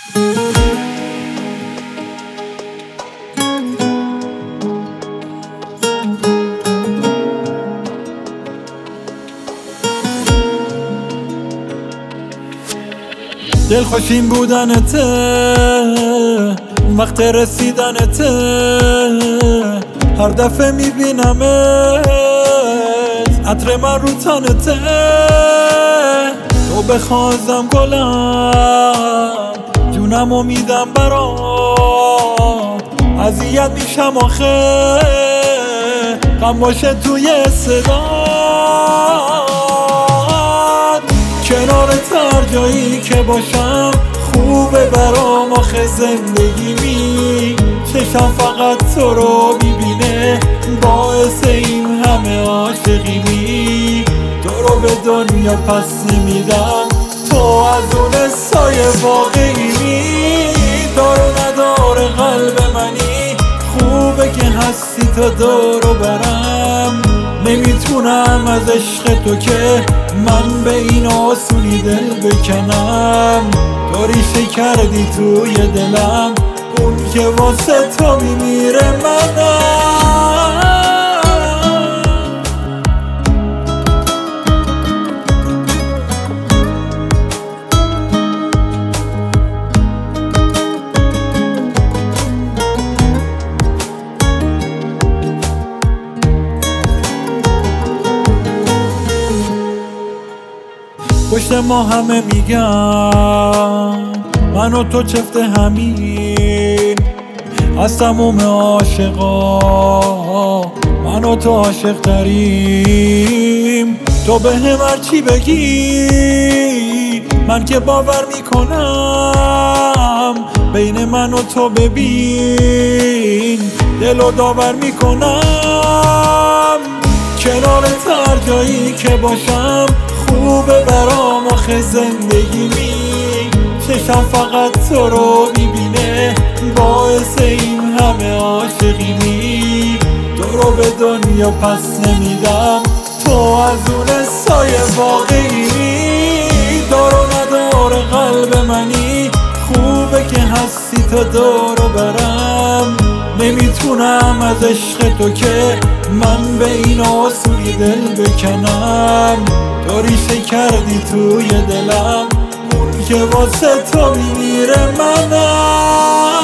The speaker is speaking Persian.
دلخوشیم بودنته وقت رسیدنته، هر دفعه میبینمت عطر من رو تنته. تو بخوازم گلم جونمو میدم برات، اذیت میشم آخه غم باشه توی صدات. کنارت هر جایی که باشم خوبه برام آخه زندگیمی، چشم فقط تو رو میبینه باعث این همه عاشقیمی. تو رو به دنیا پس نمیدم، تو از اون سایه واقعیمی. دار و ندار قلب منی، خوبه که هستی تا دور و برم. نمیتونم از عشق تو که من به این آسونی دل بکنم. تو ریشه کردی توی دلم، اون که واسه تو میمیره منم. پشت ما همه میگن من و تو چفت همین، از تموم عاشقا من و تو عاشق تریم. تو به هم هرچی بگی من که باور میکنم، بین من و تو ببین دل و داور میکنم. کنارت هر جایی که باشم خوبه برام آخه زندگیمی، چشم فقط تو رو میبینه باعث این همه عاشقیمی. تو رو به دنیا پس نمیدم، تو از اون سایه واقعیمی. دار و ندار قلب منی، خوبه که هستی تا دور و برم. نمیتونم از عشق تو که من به این آسونی دل بکنم. تو ریشه کردی توی دلم، اون که واسه تو میمیره منم.